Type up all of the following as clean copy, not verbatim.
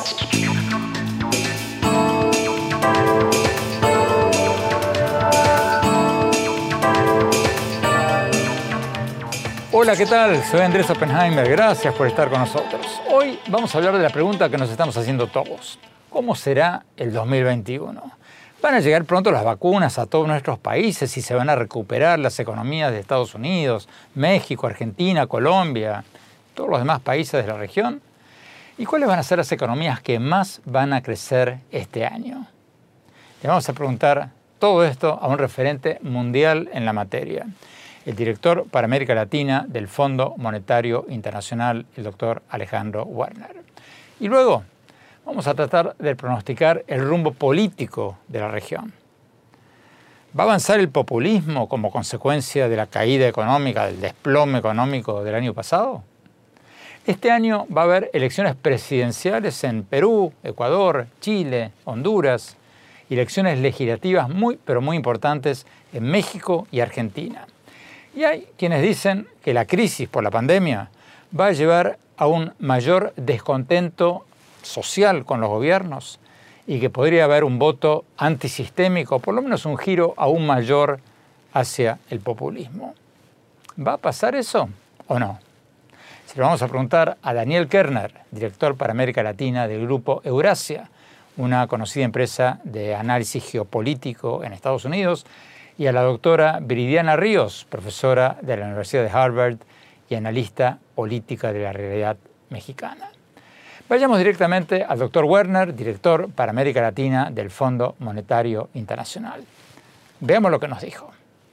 Hola, ¿qué tal? Soy Andrés Oppenheimer. Gracias por estar con nosotros. Hoy vamos a hablar de la pregunta que nos estamos haciendo todos. ¿Cómo será el 2021? ¿Van a llegar pronto las vacunas a todos nuestros países y se van a recuperar las economías de Estados Unidos, México, Argentina, Colombia, todos los demás países de la región? ¿Y cuáles van a ser las economías que más van a crecer este año? Le vamos a preguntar todo esto a un referente mundial en la materia, el director para América Latina del Fondo Monetario Internacional, el doctor Alejandro Werner. Y luego vamos a tratar de pronosticar el rumbo político de la región. ¿Va a avanzar el populismo como consecuencia de la caída económica, del desplome económico del año pasado? Este año va a haber elecciones presidenciales en Perú, Ecuador, Chile, Honduras, y elecciones legislativas muy, pero muy importantes en México y Argentina. Y hay quienes dicen que la crisis por la pandemia va a llevar a un mayor descontento social con los gobiernos y que podría haber un voto antisistémico, por lo menos un giro aún mayor hacia el populismo. ¿Va a pasar eso o no? Se lo vamos a preguntar a Daniel Kerner, director para América Latina del Grupo Eurasia, una conocida empresa de análisis geopolítico en Estados Unidos, y a la doctora Viridiana Ríos, profesora de la Universidad de Harvard y analista política de la realidad mexicana. Vayamos directamente al doctor Werner, director para América Latina del Fondo Monetario Internacional. Veamos lo que nos dijo.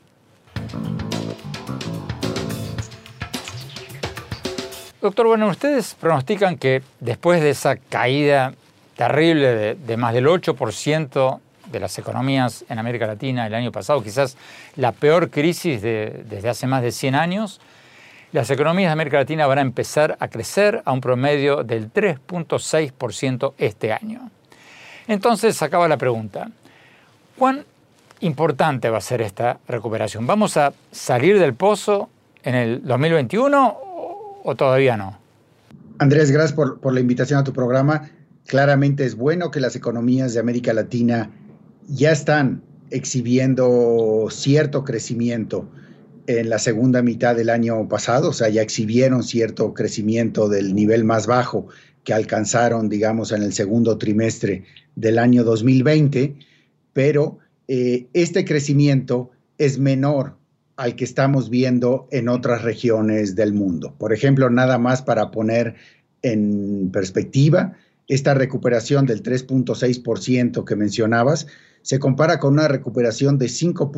Doctor Werner, ustedes pronostican que después de esa caída terrible de más del 8% de las economías en América Latina el año pasado, quizás la peor crisis desde hace más de 100 años, las economías de América Latina van a empezar a crecer a un promedio del 3.6% este año. Entonces acaba la pregunta, ¿cuán importante va a ser esta recuperación? ¿Vamos a salir del pozo en el 2021 o todavía no? Andrés, gracias por la invitación a tu programa. Claramente es bueno que las economías de América Latina ya están exhibiendo cierto crecimiento en la segunda mitad del año pasado, o sea, ya exhibieron cierto crecimiento del nivel más bajo que alcanzaron, digamos, en el segundo trimestre del año 2020, pero este crecimiento es menor al que estamos viendo en otras regiones del mundo. Por ejemplo, nada más para poner en perspectiva, esta recuperación del 3.6% que mencionabas se compara con una recuperación de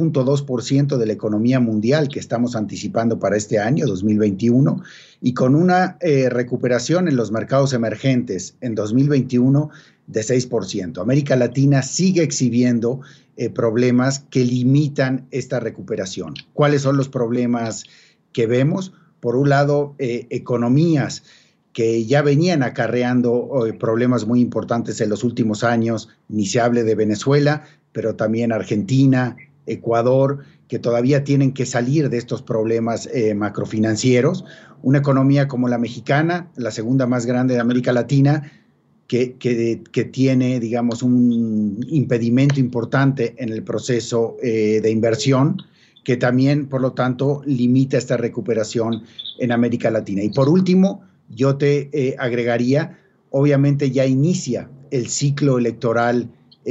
5.2% de la economía mundial que estamos anticipando para este año, 2021, y con una recuperación en los mercados emergentes en 2021 de 6%. América Latina sigue exhibiendo problemas que limitan esta recuperación. ¿Cuáles son los problemas que vemos? Por un lado, economías que ya venían acarreando problemas muy importantes en los últimos años, ni se hable de Venezuela, pero también Argentina, Ecuador, que todavía tienen que salir de estos problemas macrofinancieros. Una economía como la mexicana, la segunda más grande de América Latina, que tiene, digamos, un impedimento importante en el proceso de inversión, que también, por lo tanto, limita esta recuperación en América Latina. Y por último, yo te agregaría, obviamente ya inicia el ciclo electoral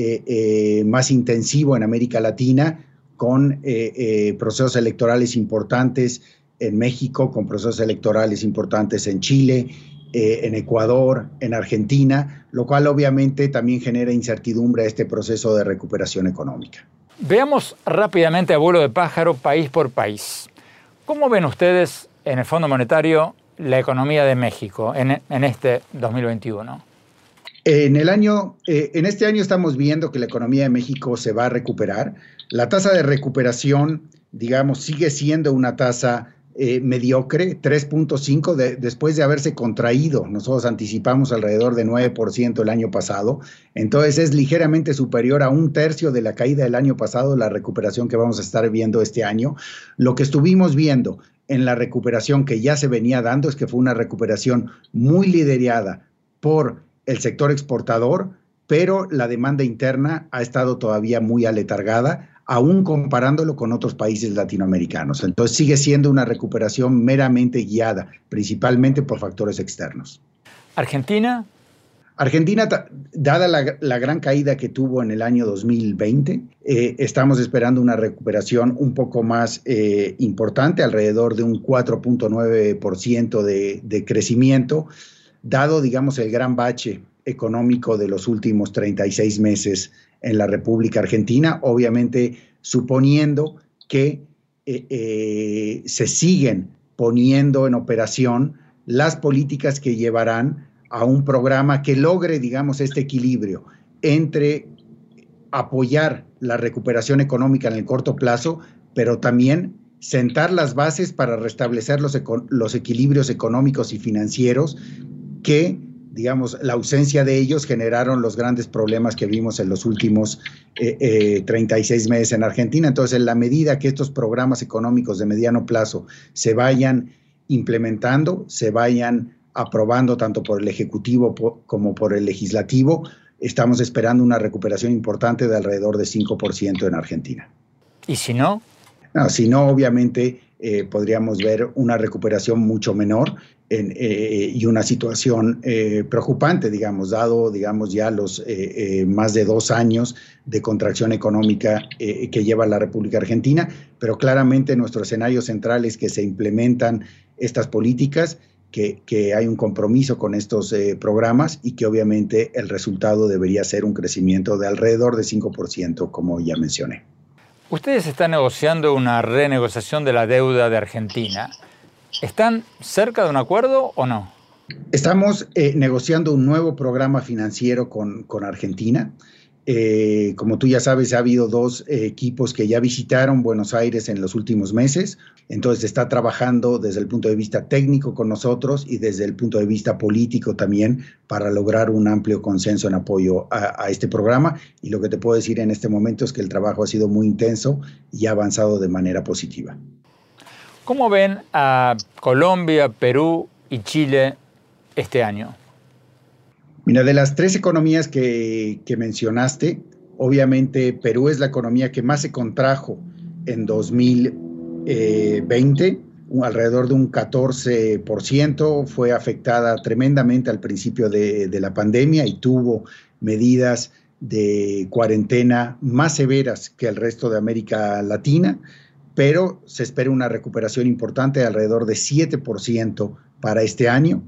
más intensivo en América Latina, con procesos electorales importantes en México, con procesos electorales importantes en Chile, en Ecuador, en Argentina, lo cual obviamente también genera incertidumbre a este proceso de recuperación económica. Veamos rápidamente a vuelo de pájaro, país por país. ¿Cómo ven ustedes en el Fondo Monetario la economía de México en este 2021? En este año estamos viendo que la economía de México se va a recuperar. La tasa de recuperación, digamos, sigue siendo una tasa mediocre, 3.5 después de haberse contraído. Nosotros anticipamos alrededor de 9% el año pasado. Entonces es ligeramente superior a un tercio de la caída del año pasado, la recuperación que vamos a estar viendo este año. Lo que estuvimos viendo en la recuperación que ya se venía dando es que fue una recuperación muy liderada por el sector exportador, pero la demanda interna ha estado todavía muy aletargada, aún comparándolo con otros países latinoamericanos. Entonces sigue siendo una recuperación meramente guiada, principalmente por factores externos. ¿Argentina? Argentina, dada la gran caída que tuvo en el año 2020, estamos esperando una recuperación un poco más importante, alrededor de un 4.9% de crecimiento, dado, digamos, el gran bache económico de los últimos 36 meses en la República Argentina, obviamente suponiendo que se siguen poniendo en operación las políticas que llevarán a un programa que logre, digamos, este equilibrio entre apoyar la recuperación económica en el corto plazo, pero también sentar las bases para restablecer los equilibrios económicos y financieros que, digamos, la ausencia de ellos generaron los grandes problemas que vimos en los últimos 36 meses en Argentina. Entonces, en la medida que estos programas económicos de mediano plazo se vayan implementando, se vayan aprobando tanto por el Ejecutivo como por el Legislativo, estamos esperando una recuperación importante de alrededor de 5% en Argentina. ¿Y si no? No, si no, obviamente podríamos ver una recuperación mucho menor y una situación preocupante, digamos, dado, digamos, ya los más de 2 años de contracción económica que lleva la República Argentina, pero claramente nuestro escenario central es que se implementan estas políticas, que hay un compromiso con estos programas y que obviamente el resultado debería ser un crecimiento de alrededor de 5%, como ya mencioné. Ustedes están negociando una renegociación de la deuda de Argentina. ¿Están cerca de un acuerdo o no? Estamos negociando un nuevo programa financiero con Argentina. Como tú ya sabes, ha habido 2 equipos que ya visitaron Buenos Aires en los últimos meses. Entonces está trabajando desde el punto de vista técnico con nosotros y desde el punto de vista político también para lograr un amplio consenso en apoyo a este programa. Y lo que te puedo decir en este momento es que el trabajo ha sido muy intenso y ha avanzado de manera positiva. ¿Cómo ven a Colombia, Perú y Chile este año? Mira, de las 3 economías que mencionaste, obviamente Perú es la economía que más se contrajo en 2020, alrededor de un 14%, fue afectada tremendamente al principio de la pandemia y tuvo medidas de cuarentena más severas que el resto de América Latina, pero se espera una recuperación importante de alrededor de 7% para este año.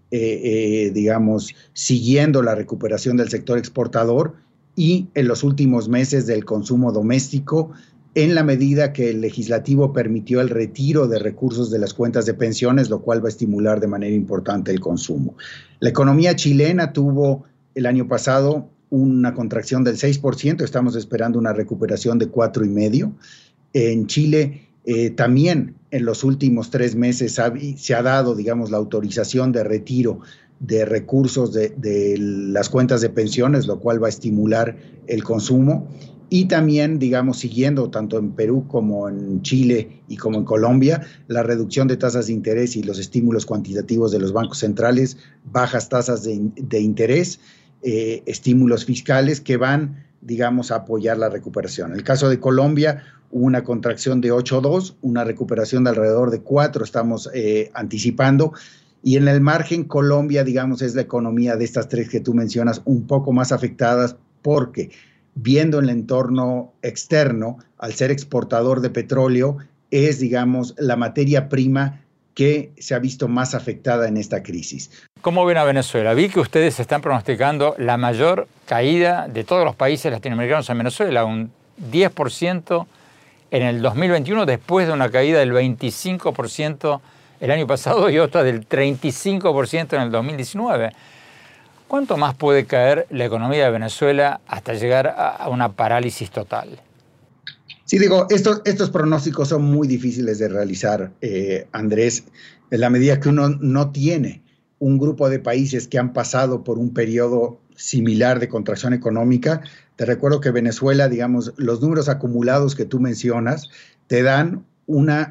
Digamos, siguiendo la recuperación del sector exportador y en los últimos meses del consumo doméstico, en la medida que el legislativo permitió el retiro de recursos de las cuentas de pensiones, lo cual va a estimular de manera importante el consumo. La economía chilena tuvo el año pasado una contracción del 6%, estamos esperando una recuperación de 4,5%. En Chile también en los últimos 3 meses se ha dado, digamos, la autorización de retiro de recursos de las cuentas de pensiones, lo cual va a estimular el consumo. Y también, digamos, siguiendo tanto en Perú como en Chile y como en Colombia, la reducción de tasas de interés y los estímulos cuantitativos de los bancos centrales, bajas tasas de interés, estímulos fiscales que van, digamos, a apoyar la recuperación. En el caso de Colombia, una contracción de 8,2%, una recuperación de alrededor de 4%, estamos anticipando. Y en el margen, Colombia, digamos, es la economía de estas 3 que tú mencionas, un poco más afectadas porque, viendo el entorno externo, al ser exportador de petróleo, es, digamos, la materia prima que se ha visto más afectada en esta crisis. ¿Cómo ven a Venezuela? Vi que ustedes están pronosticando la mayor caída de todos los países latinoamericanos en Venezuela, un 10% en el 2021, después de una caída del 25% el año pasado y otra del 35% en el 2019. ¿Cuánto más puede caer la economía de Venezuela hasta llegar a una parálisis total? Sí, digo, estos pronósticos son muy difíciles de realizar, Andrés, en la medida que uno no tiene un grupo de países que han pasado por un periodo similar de contracción económica. Te recuerdo que Venezuela, digamos, los números acumulados que tú mencionas te dan una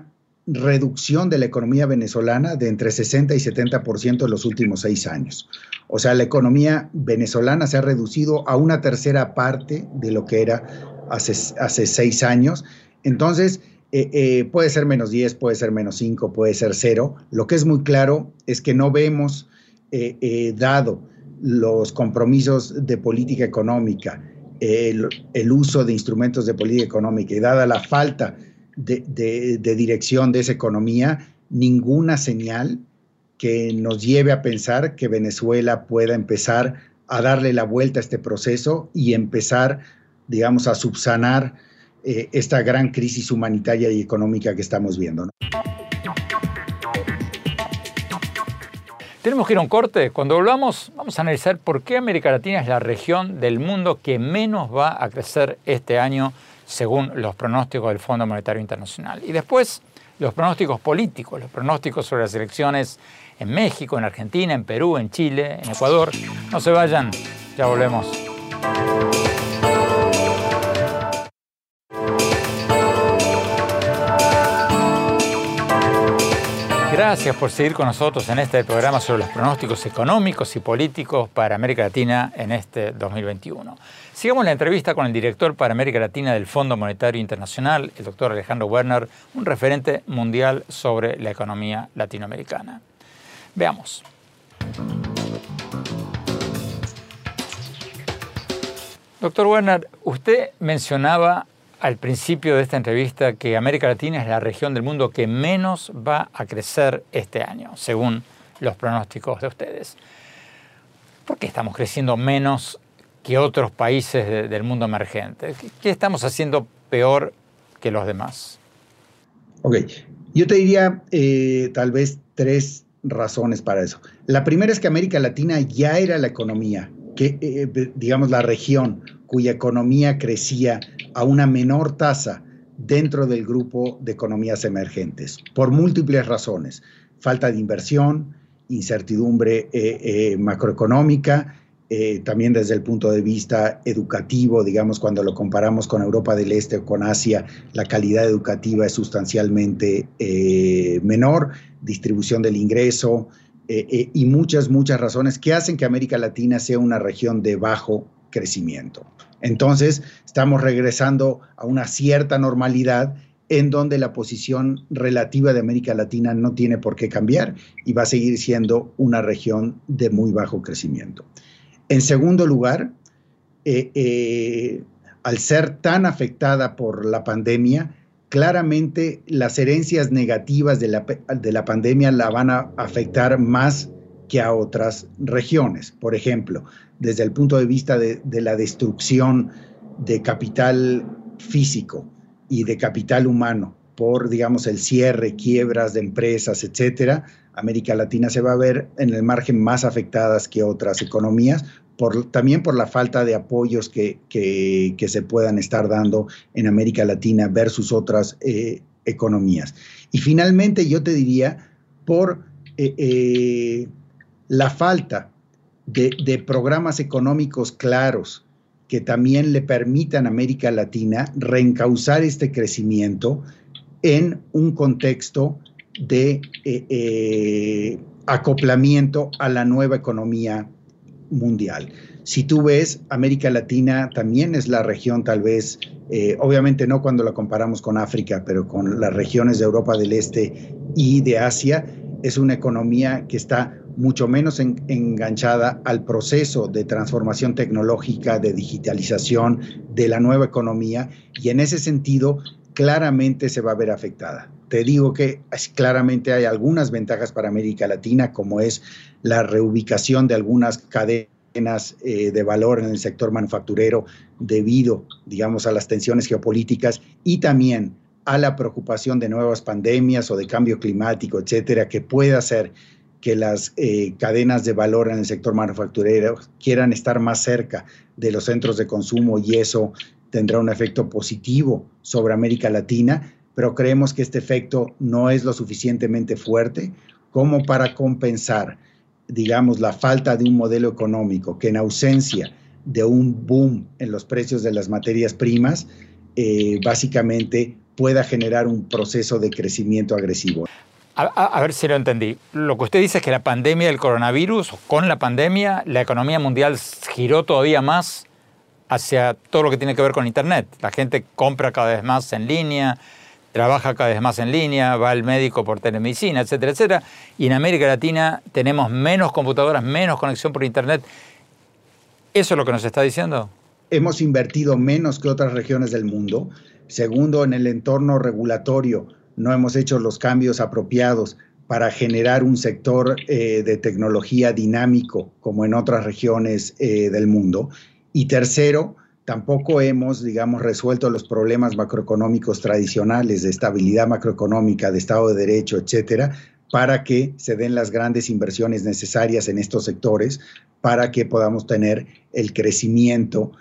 reducción de la economía venezolana de entre 60 y 70% en los últimos 6 años. O sea, la economía venezolana se ha reducido a una tercera parte de lo que era hace 6 años. Entonces, puede ser menos 10, puede ser menos 5, puede ser 0. Lo que es muy claro es que no vemos, dado los compromisos de política económica, el uso de instrumentos de política económica y dada la falta de dirección de esa economía, ninguna señal que nos lleve a pensar que Venezuela pueda empezar a darle la vuelta a este proceso y empezar, digamos, a subsanar esta gran crisis humanitaria y económica que estamos viendo, ¿no? Tenemos que ir a un corte. Cuando volvamos, vamos a analizar por qué América Latina es la región del mundo que menos va a crecer este año, según los pronósticos del Fondo Monetario Internacional. Y después, los pronósticos políticos, los pronósticos sobre las elecciones en México, en Argentina, en Perú, en Chile, en Ecuador. No se vayan, ya volvemos. Gracias por seguir con nosotros en este programa sobre los pronósticos económicos y políticos para América Latina en este 2021. Sigamos la entrevista con el director para América Latina del Fondo Monetario Internacional, el doctor Alejandro Werner, un referente mundial sobre la economía latinoamericana. Veamos. Doctor Werner, usted mencionaba al principio de esta entrevista que América Latina es la región del mundo que menos va a crecer este año, según los pronósticos de ustedes. ¿Por qué estamos creciendo menos que otros países del mundo emergente? ¿Qué estamos haciendo peor que los demás? Ok, yo te diría tal vez 3 razones para eso. La primera es que América Latina ya era la economía, digamos la región cuya economía crecía a una menor tasa dentro del grupo de economías emergentes, por múltiples razones: falta de inversión, incertidumbre macroeconómica, también desde el punto de vista educativo, digamos, cuando lo comparamos con Europa del Este o con Asia, la calidad educativa es sustancialmente menor, distribución del ingreso y muchas razones que hacen que América Latina sea una región de bajo crecimiento. Entonces, estamos regresando a una cierta normalidad en donde la posición relativa de América Latina no tiene por qué cambiar y va a seguir siendo una región de muy bajo crecimiento. En segundo lugar, al ser tan afectada por la pandemia, claramente las herencias negativas de la pandemia la van a afectar más que a otras regiones. Por ejemplo, desde el punto de vista de la destrucción de capital físico y de capital humano por, digamos, el cierre, quiebras de empresas, etcétera, América Latina se va a ver en el margen más afectadas que otras economías, también por la falta de apoyos que se puedan estar dando en América Latina versus otras economías. Y finalmente yo te diría por la falta de programas económicos claros que también le permitan a América Latina reencauzar este crecimiento en un contexto de acoplamiento a la nueva economía mundial. Si tú ves, América Latina también es la región tal vez, obviamente no cuando la comparamos con África, pero con las regiones de Europa del Este y de Asia, es una economía que está mucho menos enganchada al proceso de transformación tecnológica, de digitalización de la nueva economía, y en ese sentido claramente se va a ver afectada. Te digo que claramente hay algunas ventajas para América Latina, como es la reubicación de algunas cadenas de valor en el sector manufacturero debido, digamos, a las tensiones geopolíticas y también a la preocupación de nuevas pandemias o de cambio climático, etcétera, que puede hacer que las cadenas de valor en el sector manufacturero quieran estar más cerca de los centros de consumo, y eso tendrá un efecto positivo sobre América Latina, pero creemos que este efecto no es lo suficientemente fuerte como para compensar, digamos, la falta de un modelo económico que, en ausencia de un boom en los precios de las materias primas, básicamente pueda generar un proceso de crecimiento agresivo. A ver si lo entendí. Lo que usted dice es que la pandemia del coronavirus, con la pandemia, la economía mundial giró todavía más hacia todo lo que tiene que ver con Internet. La gente compra cada vez más en línea, trabaja cada vez más en línea, va al médico por telemedicina, etcétera, etcétera. Y en América Latina tenemos menos computadoras, menos conexión por Internet. ¿Eso es lo que nos está diciendo? Hemos invertido menos que otras regiones del mundo. Segundo, en el entorno regulatorio no hemos hecho los cambios apropiados para generar un sector de tecnología dinámico como en otras regiones del mundo. Y tercero, tampoco hemos, digamos, resuelto los problemas macroeconómicos tradicionales de estabilidad macroeconómica, de Estado de Derecho, etcétera, para que se den las grandes inversiones necesarias en estos sectores para que podamos tener el crecimiento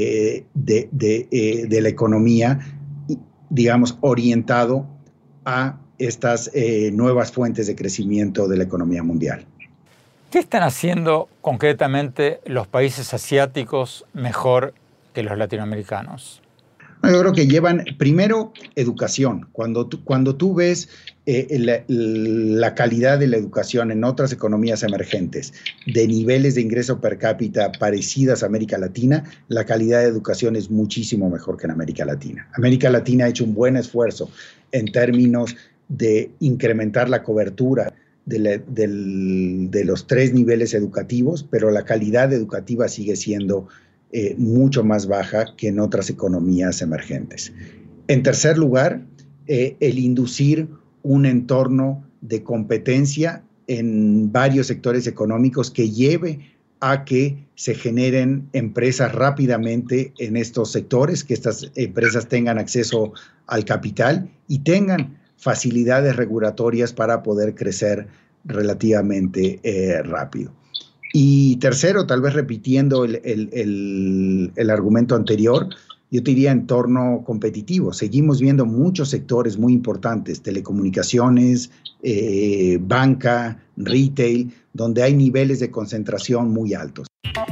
de la economía, digamos, orientado a estas nuevas fuentes de crecimiento de la economía mundial. ¿Qué están haciendo concretamente los países asiáticos mejor que los latinoamericanos? Yo creo que llevan, primero, educación. Cuando tú ves la calidad de la educación en otras economías emergentes, de niveles de ingreso per cápita parecidas a América Latina, la calidad de educación es muchísimo mejor que en América Latina. América Latina ha hecho un buen esfuerzo en términos de incrementar la cobertura de los 3 niveles educativos, pero la calidad educativa sigue siendo mucho más baja que en otras economías emergentes. En tercer lugar, el inducir un entorno de competencia en varios sectores económicos que lleve a que se generen empresas rápidamente en estos sectores, que estas empresas tengan acceso al capital y tengan facilidades regulatorias para poder crecer relativamente rápido. Y tercero, tal vez repitiendo el argumento anterior, yo te diría entorno competitivo. Seguimos viendo muchos sectores muy importantes, telecomunicaciones, banca, retail, donde hay niveles de concentración muy altos.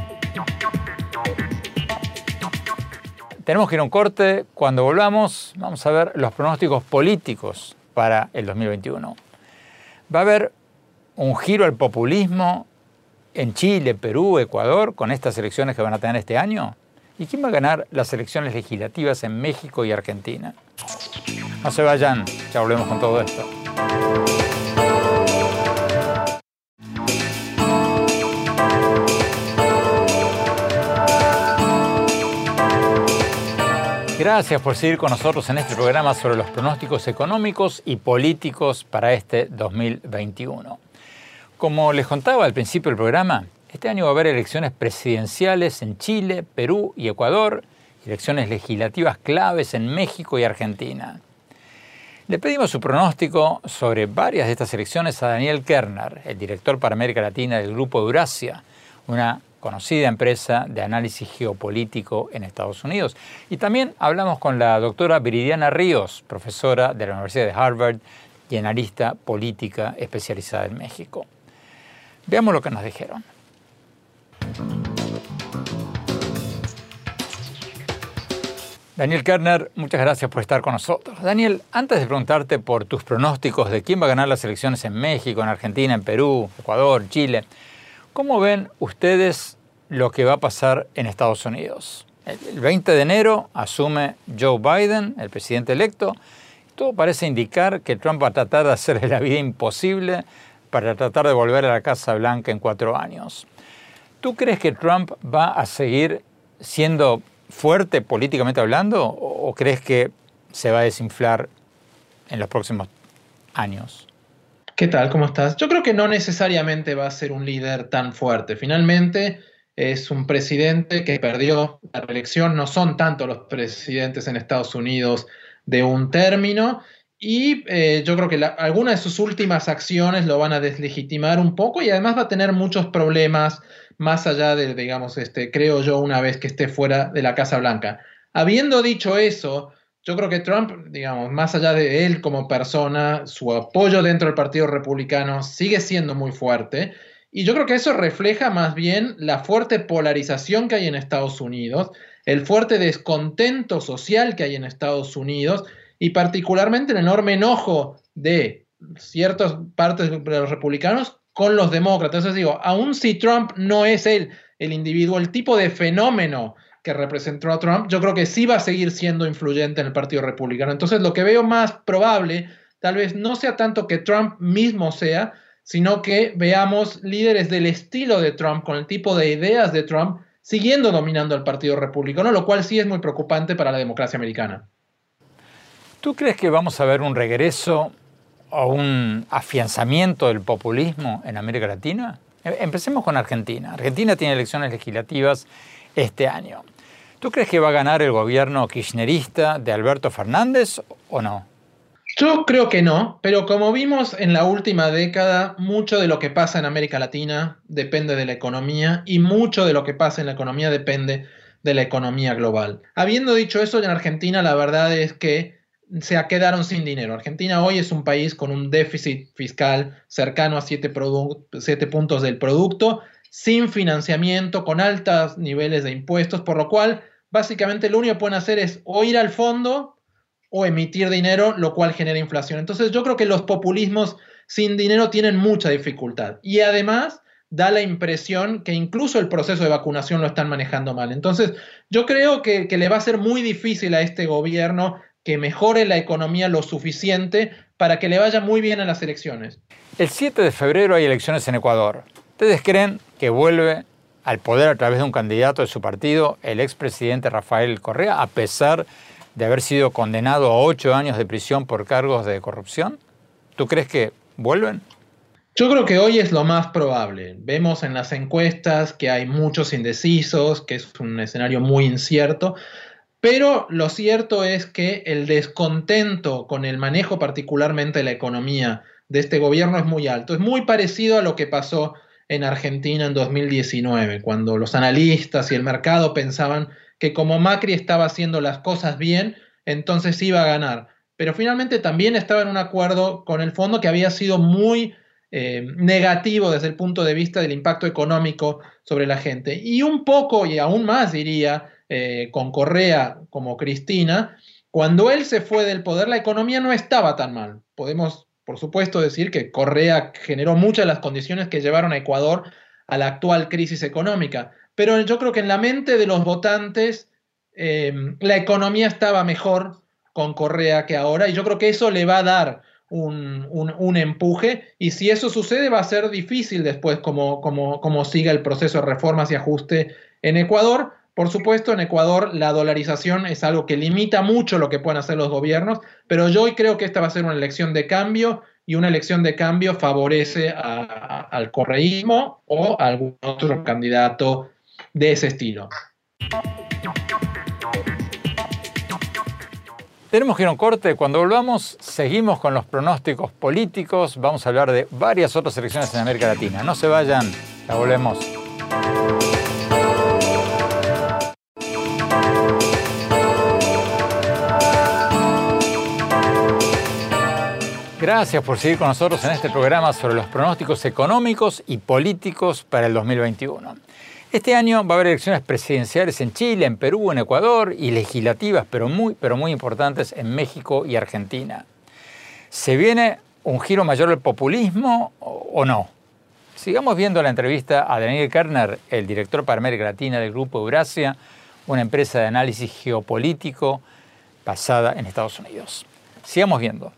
Tenemos que ir a un corte. Cuando volvamos, vamos a ver los pronósticos políticos para el 2021. Va a haber un giro al populismo en Chile, Perú, Ecuador, con estas elecciones que van a tener este año. ¿Y quién va a ganar las elecciones legislativas en México y Argentina? No se vayan, ya volvemos con todo esto. Gracias por seguir con nosotros en este programa sobre los pronósticos económicos y políticos para este 2021. Como les contaba al principio del programa, este año va a haber elecciones presidenciales en Chile, Perú y Ecuador, y elecciones legislativas claves en México y Argentina. Le pedimos su pronóstico sobre varias de estas elecciones a Daniel Kerner, el director para América Latina del Grupo Eurasia, una conocida empresa de análisis geopolítico en Estados Unidos. Y también hablamos con la doctora Viridiana Ríos, profesora de la Universidad de Harvard y analista política especializada en México. Veamos lo que nos dijeron. Daniel Kerner, muchas gracias por estar con nosotros. Daniel, antes de preguntarte por tus pronósticos de quién va a ganar las elecciones en México, en Argentina, en Perú, Ecuador, Chile, ¿cómo ven ustedes lo que va a pasar en Estados Unidos? El 20 de enero asume Joe Biden, el presidente electo. Todo parece indicar que Trump va a tratar de hacerle la vida imposible para tratar de volver a la Casa Blanca en 4 años. ¿Tú crees que Trump va a seguir siendo fuerte políticamente hablando o crees que se va a desinflar en los próximos años? ¿Qué tal? ¿Cómo estás? Yo creo que no necesariamente va a ser un líder tan fuerte. Finalmente es un presidente que perdió la reelección. No son tanto los presidentes en Estados Unidos de un término. Y yo creo que algunas de sus últimas acciones lo van a deslegitimar un poco y además va a tener muchos problemas más allá de, digamos, creo yo, una vez que esté fuera de la Casa Blanca. Habiendo dicho eso, yo creo que Trump, digamos, más allá de él como persona, su apoyo dentro del Partido Republicano sigue siendo muy fuerte. Y yo creo que eso refleja más bien la fuerte polarización que hay en Estados Unidos, el fuerte descontento social que hay en Estados Unidos y particularmente el enorme enojo de ciertas partes de los republicanos con los demócratas. Entonces digo, aun si Trump no es el individuo, el tipo de fenómeno que representó a Trump, yo creo que sí va a seguir siendo influyente en el Partido Republicano. Entonces lo que veo más probable, tal vez no sea tanto que Trump mismo sea, sino que veamos líderes del estilo de Trump, con el tipo de ideas de Trump, siguiendo dominando al Partido Republicano, lo cual sí es muy preocupante para la democracia americana. ¿Tú crees que vamos a ver un regreso o un afianzamiento del populismo en América Latina? Empecemos con Argentina. Argentina tiene elecciones legislativas este año. ¿Tú crees que va a ganar el gobierno kirchnerista de Alberto Fernández o no? Yo creo que no, pero como vimos en la última década, mucho de lo que pasa en América Latina depende de la economía y mucho de lo que pasa en la economía depende de la economía global. Habiendo dicho eso, en Argentina la verdad es que se quedaron sin dinero. Argentina hoy es un país con un déficit fiscal cercano a 7 puntos del producto, sin financiamiento, con altos niveles de impuestos, por lo cual básicamente lo único que pueden hacer es o ir al fondo o emitir dinero, lo cual genera inflación. Entonces yo creo que los populismos sin dinero tienen mucha dificultad y además da la impresión que incluso el proceso de vacunación lo están manejando mal. Entonces yo creo que le va a ser muy difícil a este gobierno que mejore la economía lo suficiente para que le vaya muy bien en las elecciones. El 7 de febrero hay elecciones en Ecuador. ¿Ustedes creen que vuelve al poder a través de un candidato de su partido, el expresidente Rafael Correa, a pesar de haber sido condenado a 8 años de prisión por cargos de corrupción? ¿Tú crees que vuelven? Yo creo que hoy es lo más probable. Vemos en las encuestas que hay muchos indecisos, que es un escenario muy incierto, pero lo cierto es que el descontento con el manejo particularmente de la economía de este gobierno es muy alto. Es muy parecido a lo que pasó en Argentina en 2019, cuando los analistas y el mercado pensaban que como Macri estaba haciendo las cosas bien, entonces iba a ganar. Pero finalmente también estaba en un acuerdo con el fondo que había sido muy negativo desde el punto de vista del impacto económico sobre la gente. Y un poco, y aún más diría, con Correa como Cristina, cuando él se fue del poder, la economía no estaba tan mal. Podemos, por supuesto, decir que Correa generó muchas de las condiciones que llevaron a Ecuador a la actual crisis económica. Pero yo creo que en la mente de los votantes la economía estaba mejor con Correa que ahora, y yo creo que eso le va a dar un empuje, y si eso sucede va a ser difícil después como siga el proceso de reformas y ajuste en Ecuador. Por supuesto, en Ecuador la dolarización es algo que limita mucho lo que pueden hacer los gobiernos, pero yo hoy creo que esta va a ser una elección de cambio, y una elección de cambio favorece al correísmo o a algún otro candidato de ese estilo. Tenemos que ir a un corte. Cuando volvamos, seguimos con los pronósticos políticos. Vamos a hablar de varias otras elecciones en América Latina. No se vayan, ya volvemos. Gracias por seguir con nosotros en este programa sobre los pronósticos económicos y políticos para el 2021. Este año va a haber elecciones presidenciales en Chile, en Perú, en Ecuador y legislativas, pero muy importantes en México y Argentina. ¿Se viene un giro mayor del populismo o no? Sigamos viendo la entrevista a Daniel Kerner, el director para América Latina del Grupo Eurasia, una empresa de análisis geopolítico basada en Estados Unidos. Sigamos viendo.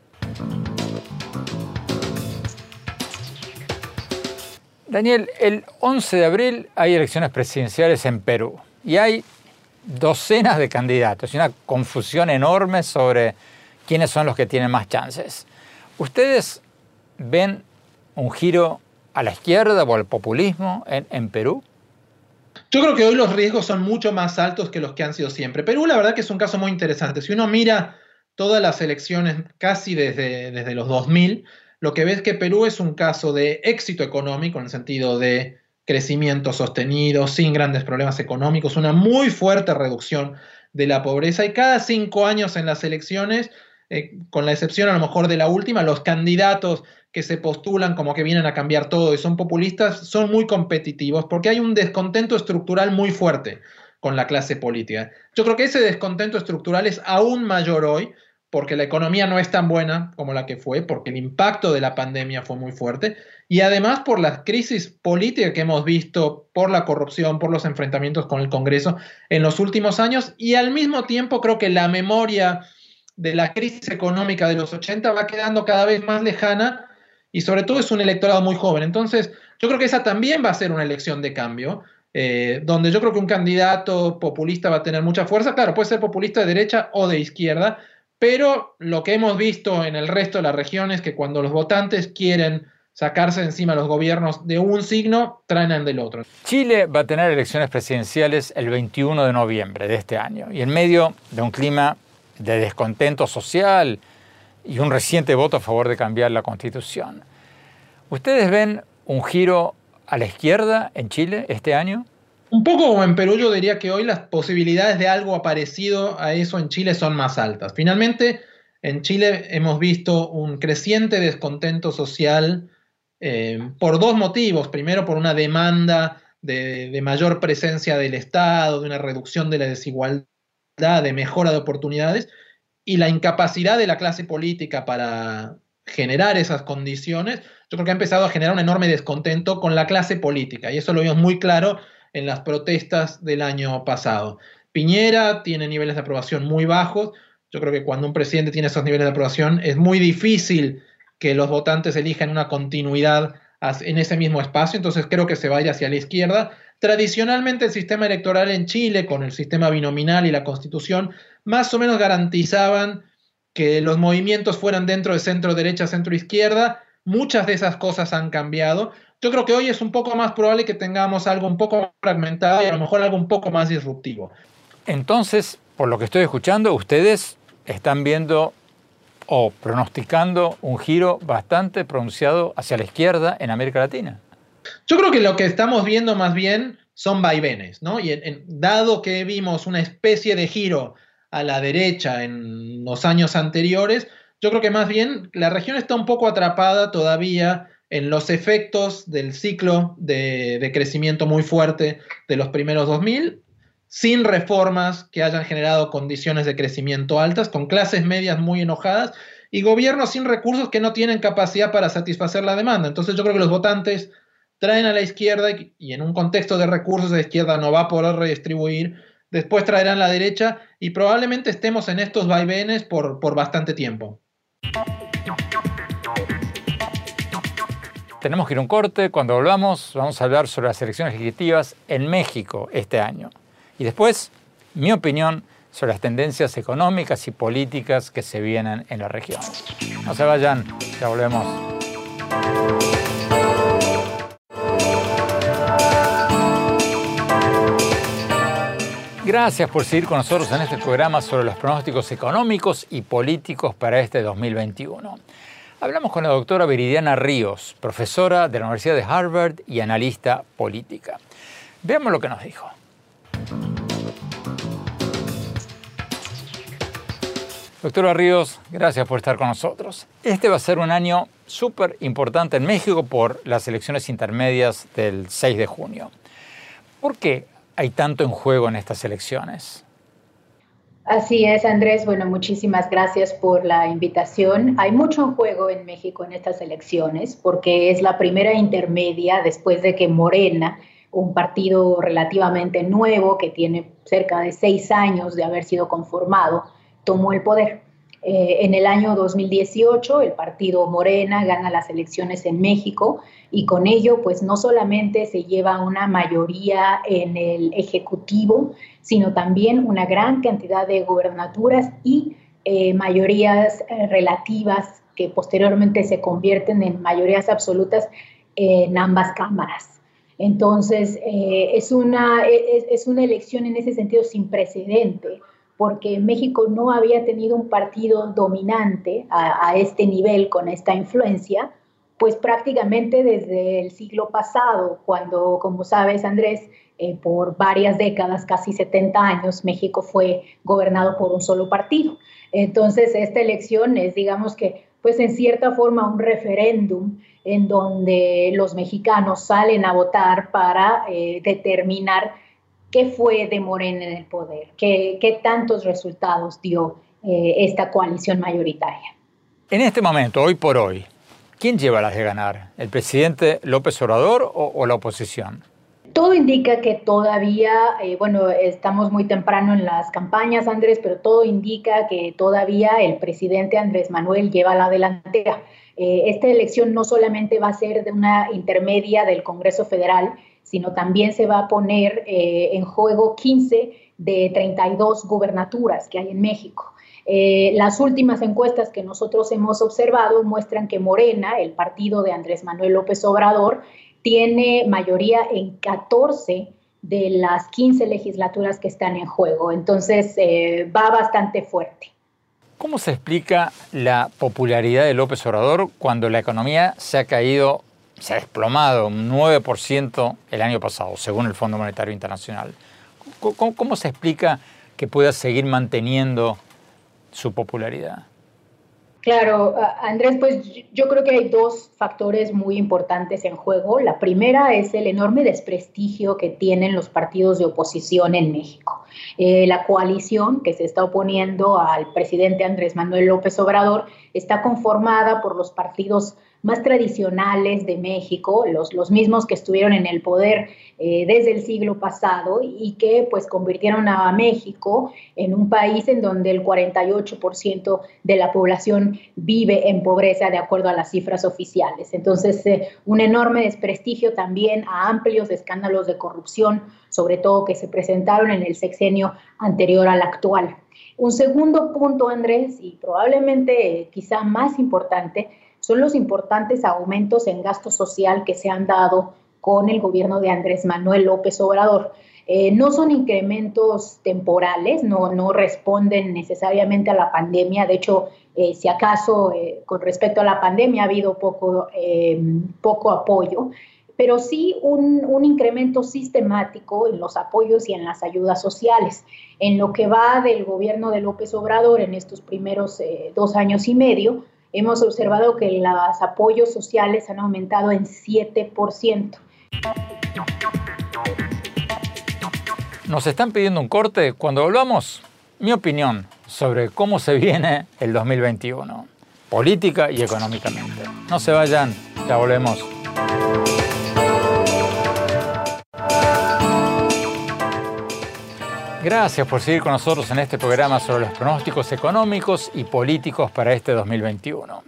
Daniel, el 11 de abril hay elecciones presidenciales en Perú y hay docenas de candidatos y una confusión enorme sobre quiénes son los que tienen más chances. ¿Ustedes ven un giro a la izquierda o al populismo en Perú? Yo creo que hoy los riesgos son mucho más altos que los que han sido siempre. Perú, la verdad que es un caso muy interesante. Si uno mira todas las elecciones casi desde los 2000, lo que ves es que Perú es un caso de éxito económico en el sentido de crecimiento sostenido, sin grandes problemas económicos, una muy fuerte reducción de la pobreza, y cada 5 años en las elecciones, con la excepción a lo mejor de la última, los candidatos que se postulan como que vienen a cambiar todo y son populistas son muy competitivos porque hay un descontento estructural muy fuerte con la clase política. Yo creo que ese descontento estructural es aún mayor hoy porque la economía no es tan buena como la que fue, porque el impacto de la pandemia fue muy fuerte, y además por la crisis política que hemos visto, por la corrupción, por los enfrentamientos con el Congreso en los últimos años, y al mismo tiempo creo que la memoria de la crisis económica de los 80 va quedando cada vez más lejana, y sobre todo es un electorado muy joven. Entonces, yo creo que esa también va a ser una elección de cambio, donde yo creo que un candidato populista va a tener mucha fuerza. Claro, puede ser populista de derecha o de izquierda, pero lo que hemos visto en el resto de la región es que cuando los votantes quieren sacarse de encima los gobiernos de un signo, traen del otro. Chile va a tener elecciones presidenciales el 21 de noviembre de este año, y en medio de un clima de descontento social y un reciente voto a favor de cambiar la Constitución. ¿Ustedes ven un giro a la izquierda en Chile este año? Un poco como en Perú, yo diría que hoy las posibilidades de algo parecido a eso en Chile son más altas. Finalmente, en Chile hemos visto un creciente descontento social por dos motivos. Primero, por una demanda de mayor presencia del Estado, de una reducción de la desigualdad, de mejora de oportunidades, y la incapacidad de la clase política para generar esas condiciones. Yo creo que ha empezado a generar un enorme descontento con la clase política, y eso lo vimos muy claro en las protestas del año pasado. Piñera tiene niveles de aprobación muy bajos. Yo creo que cuando un presidente tiene esos niveles de aprobación es muy difícil que los votantes elijan una continuidad en ese mismo espacio, entonces creo que se vaya hacia la izquierda. Tradicionalmente el sistema electoral en Chile, con el sistema binominal y la Constitución, más o menos garantizaban que los movimientos fueran dentro de centro-derecha, centro-izquierda. Muchas de esas cosas han cambiado. Yo creo que hoy es un poco más probable que tengamos algo un poco más fragmentado y a lo mejor algo un poco más disruptivo. Entonces, por lo que estoy escuchando, ustedes están viendo o pronosticando un giro bastante pronunciado hacia la izquierda en América Latina. Yo creo que lo que estamos viendo más bien son vaivenes, ¿no? Y dado que vimos una especie de giro a la derecha en los años anteriores, yo creo que más bien la región está un poco atrapada todavía en los efectos del ciclo de crecimiento muy fuerte de los primeros 2000, sin reformas que hayan generado condiciones de crecimiento altas, con clases medias muy enojadas y gobiernos sin recursos que no tienen capacidad para satisfacer la demanda. Entonces yo creo que los votantes traen a la izquierda y en un contexto de recursos la izquierda no va a poder redistribuir, después traerán la derecha y probablemente estemos en estos vaivenes por bastante tiempo. Tenemos que ir a un corte. Cuando volvamos vamos a hablar sobre las elecciones legislativas en México este año. Y después, mi opinión sobre las tendencias económicas y políticas que se vienen en la región. No se vayan, ya volvemos. Gracias por seguir con nosotros en este programa sobre los pronósticos económicos y políticos para este 2021. Hablamos con la doctora Viridiana Ríos, profesora de la Universidad de Harvard y analista política. Veamos lo que nos dijo. Doctora Ríos, gracias por estar con nosotros. Este va a ser un año súper importante en México por las elecciones intermedias del 6 de junio. ¿Por qué hay tanto en juego en estas elecciones? Así es, Andrés. Bueno, muchísimas gracias por la invitación. Hay mucho en juego en México en estas elecciones porque es la primera intermedia después de que Morena, un partido relativamente nuevo que tiene cerca de 6 años de haber sido conformado, tomó el poder. En el año 2018, el partido Morena gana las elecciones en México y con ello, pues no solamente se lleva una mayoría en el Ejecutivo, sino también una gran cantidad de gubernaturas y mayorías relativas que posteriormente se convierten en mayorías absolutas en ambas cámaras. Entonces, es una elección en ese sentido sin precedente, porque México no había tenido un partido dominante a este nivel, con esta influencia, pues prácticamente desde el siglo pasado, cuando, como sabes, Andrés, por varias décadas, casi 70 años, México fue gobernado por un solo partido. Entonces, esta elección es, digamos que, pues en cierta forma, un referéndum en donde los mexicanos salen a votar para determinar qué fue de Morena en el poder, qué tantos resultados dio esta coalición mayoritaria. En este momento, hoy por hoy, ¿quién lleva las de ganar? ¿El presidente López Obrador o la oposición? Todo indica que todavía, estamos muy temprano en las campañas, Andrés, pero todo indica que todavía el presidente Andrés Manuel lleva la delantera. Esta elección no solamente va a ser de una intermedia del Congreso Federal, sino también se va a poner en juego 15 de 32 gubernaturas que hay en México. Las últimas encuestas que nosotros hemos observado muestran que Morena, el partido de Andrés Manuel López Obrador, tiene mayoría en 14 de las 15 legislaturas que están en juego. Entonces, va bastante fuerte. ¿Cómo se explica la popularidad de López Obrador cuando la economía se ha desplomado un 9% el año pasado, según el Fondo Monetario Internacional? ¿Cómo se explica que pueda seguir manteniendo su popularidad? Claro, Andrés, pues yo creo que hay dos factores muy importantes en juego. La primera es el enorme desprestigio que tienen los partidos de oposición en México. La coalición que se está oponiendo al presidente Andrés Manuel López Obrador está conformada por los partidos más tradicionales de México, los mismos que estuvieron en el poder desde el siglo pasado y que pues convirtieron a México en un país en donde el 48% de la población vive en pobreza de acuerdo a las cifras oficiales. Entonces, un enorme desprestigio también a amplios escándalos de corrupción, sobre todo que se presentaron en el sexenio anterior al actual. Un segundo punto, Andrés, y probablemente quizá más importante, son los importantes aumentos en gasto social que se han dado con el gobierno de Andrés Manuel López Obrador. No son incrementos temporales, no responden necesariamente a la pandemia. De hecho, si acaso con respecto a la pandemia ha habido poco apoyo, pero sí un incremento sistemático en los apoyos y en las ayudas sociales. En lo que va del gobierno de López Obrador en estos primeros 2 años y medio, hemos observado que los apoyos sociales han aumentado en 7%. Nos están pidiendo un corte. Cuando volvamos, mi opinión sobre cómo se viene el 2021, política y económicamente. No se vayan, ya volvemos. Gracias por seguir con nosotros en este programa sobre los pronósticos económicos y políticos para este 2021.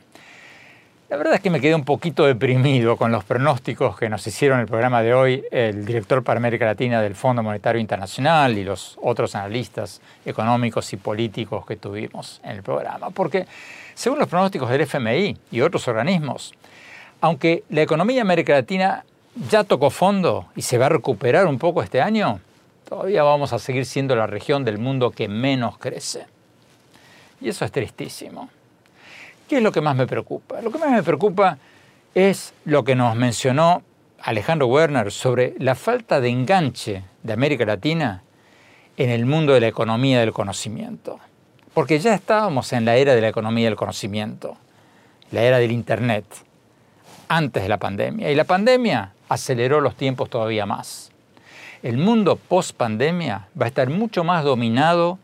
La verdad es que me quedé un poquito deprimido con los pronósticos que nos hicieron en el programa de hoy el director para América Latina del Fondo Monetario Internacional y los otros analistas económicos y políticos que tuvimos en el programa. Porque, según los pronósticos del FMI y otros organismos, aunque la economía de América Latina ya tocó fondo y se va a recuperar un poco este año, todavía vamos a seguir siendo la región del mundo que menos crece. Y eso es tristísimo. ¿Qué es lo que más me preocupa? Lo que más me preocupa es lo que nos mencionó Alejandro Werner sobre la falta de enganche de América Latina en el mundo de la economía del conocimiento. Porque ya estábamos en la era de la economía del conocimiento, la era del Internet, antes de la pandemia. Y la pandemia aceleró los tiempos todavía más. El mundo post-pandemia va a estar mucho más dominado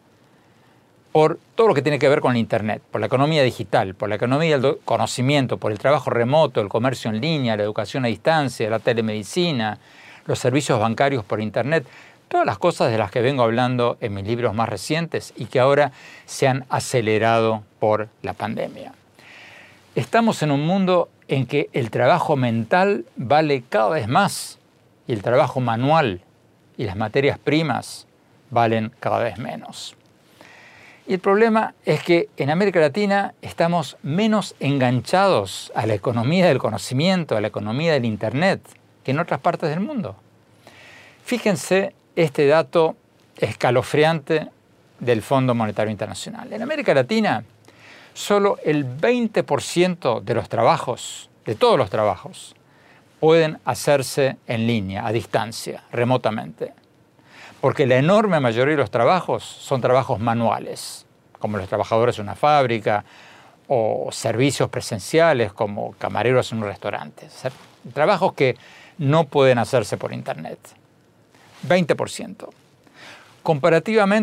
por todo lo que tiene que ver con el Internet, por la economía digital, por la economía del conocimiento, por el trabajo remoto, el comercio en línea, la educación a distancia, la telemedicina, los servicios bancarios por Internet, todas las cosas de las que vengo hablando en mis libros más recientes y que ahora se han acelerado por la pandemia. Estamos en un mundo en que el trabajo mental vale cada vez más y el trabajo manual y las materias primas valen cada vez menos. Y el problema es que en América Latina estamos menos enganchados a la economía del conocimiento, a la economía del Internet, que en otras partes del mundo. Fíjense este dato escalofriante del Fondo Monetario Internacional. En América Latina, solo el 20% de los trabajos, de todos los trabajos, pueden hacerse en línea, a distancia, remotamente. Porque la enorme mayoría de los trabajos son trabajos manuales, como los trabajadores en una fábrica o servicios presenciales como camareros en un restaurante. Trabajos que no pueden hacerse por Internet. 20%. Comparativamente,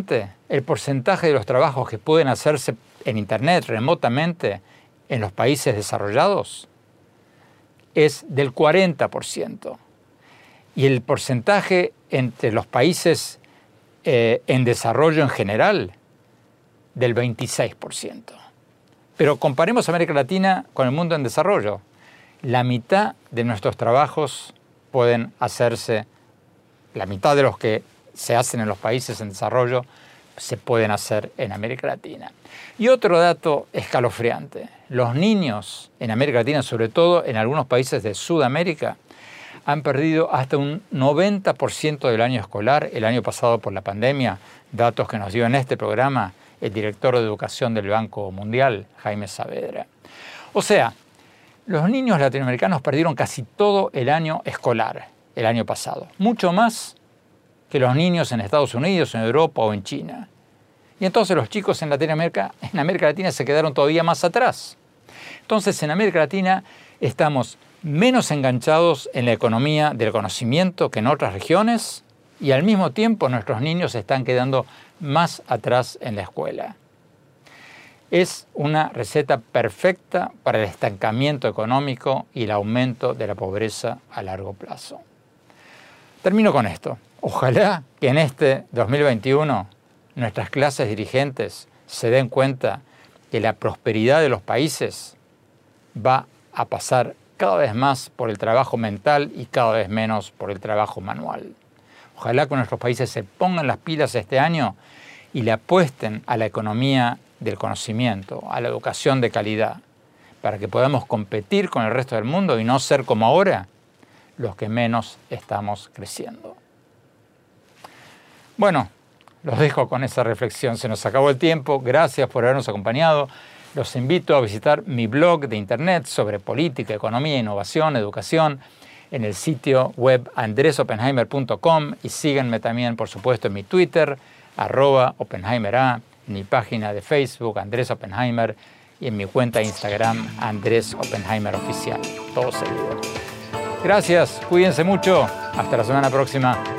el porcentaje de los trabajos que pueden hacerse en Internet remotamente en los países desarrollados es del 40%. Y el porcentaje entre los países en desarrollo en general del 26%. Pero comparemos América Latina con el mundo en desarrollo. La mitad de nuestros trabajos pueden hacerse, la mitad de los que se hacen en los países en desarrollo se pueden hacer en América Latina. Y otro dato escalofriante, los niños en América Latina, sobre todo en algunos países de Sudamérica, han perdido hasta un 90% del año escolar el año pasado por la pandemia, datos que nos dio en este programa el director de Educación del Banco Mundial, Jaime Saavedra. O sea, los niños latinoamericanos perdieron casi todo el año escolar el año pasado, mucho más que los niños en Estados Unidos, en Europa o en China. Y entonces los chicos en América Latina se quedaron todavía más atrás. Entonces en América Latina estamos menos enganchados en la economía del conocimiento que en otras regiones y al mismo tiempo nuestros niños están quedando más atrás en la escuela. Es una receta perfecta para el estancamiento económico y el aumento de la pobreza a largo plazo. Termino con esto. Ojalá que en este 2021 nuestras clases dirigentes se den cuenta que la prosperidad de los países va a pasar cada vez más por el trabajo mental y cada vez menos por el trabajo manual. Ojalá que nuestros países se pongan las pilas este año y le apuesten a la economía del conocimiento, a la educación de calidad, para que podamos competir con el resto del mundo y no ser como ahora los que menos estamos creciendo. Bueno, los dejo con esa reflexión. Se nos acabó el tiempo. Gracias por habernos acompañado. Los invito a visitar mi blog de internet sobre política, economía, innovación, educación en el sitio web andresopenheimer.com y síganme también, por supuesto, en mi Twitter, @OppenheimerA, en mi página de Facebook, Andrés Oppenheimer, y en mi cuenta de Instagram, Andrés Oppenheimer Oficial. Todo seguido. Gracias, cuídense mucho. Hasta la semana próxima.